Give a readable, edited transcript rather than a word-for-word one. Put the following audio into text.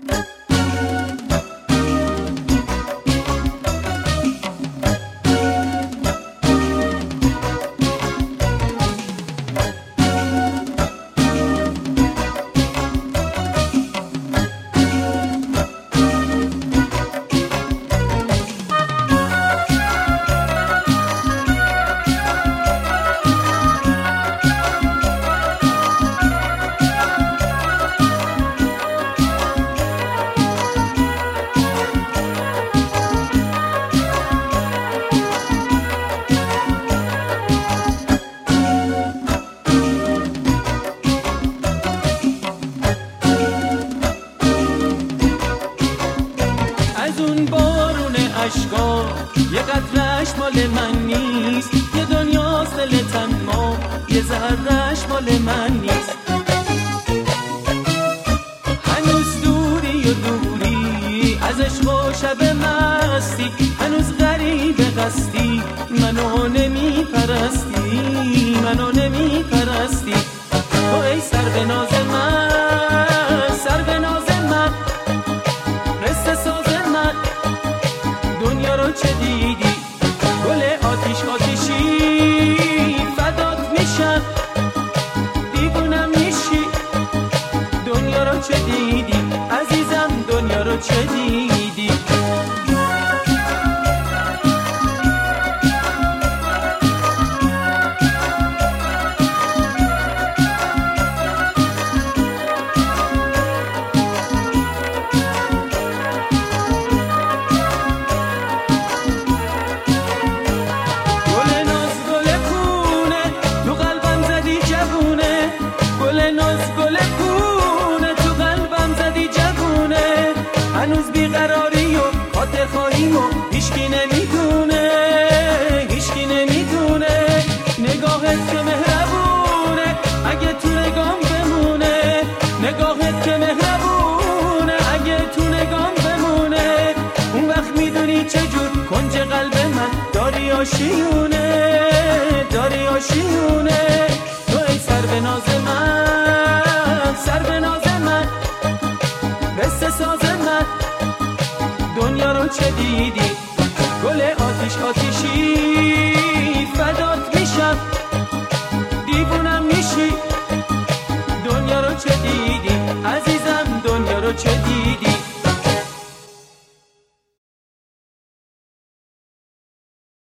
اشکا یه قطره‌اش مال من نیست، یه دنیاست دل تنها، یه ذره‌اش مال من نیست. هنوز دوری و دوری از عشق و شب مستی، هنوز غریب قصدی منو نمی پرستی، منو نمی پرستی. تو ای سر به ناز من، سر به ناز من، قصه ساز من، دنیا رو چه دیدی؟ گل آتیش آتیشی فدات میشم، دیوونم میشی. دنیا رو چه دیدی عزیزم، دنیا رو چه دیدی؟ هنوز بیقراری و خاطر خواهیم و هیچکی نمیدونه، هیچکی نمیدونه. نگاهت که مهربونه اگه تو نگام بمونه، نگاهت که مهربونه اگه تو نگام بمونه. اون وقت میدونی چجور کنج قلب من داری آشیونه، داری آشیونه. تو ای سر به ناز من، سر به ناز من، قصه ساز من، دنیا رو چه دیدی؟